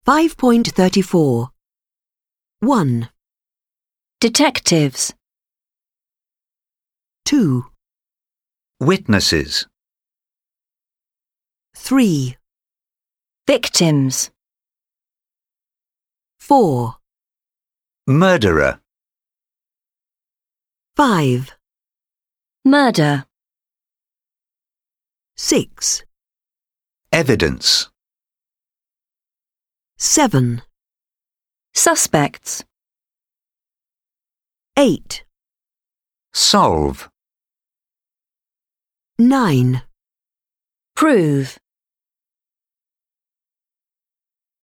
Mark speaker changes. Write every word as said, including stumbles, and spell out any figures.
Speaker 1: five point three four. one,
Speaker 2: Detectives.
Speaker 1: two,
Speaker 3: Witnesses.
Speaker 1: three,
Speaker 2: Victims.
Speaker 1: four,
Speaker 3: Murderer.
Speaker 1: five,
Speaker 2: Murder.
Speaker 1: six,
Speaker 3: Evidence.
Speaker 1: seven,
Speaker 2: Suspects.
Speaker 1: eight,
Speaker 3: Solve.
Speaker 1: nine.
Speaker 2: Prove.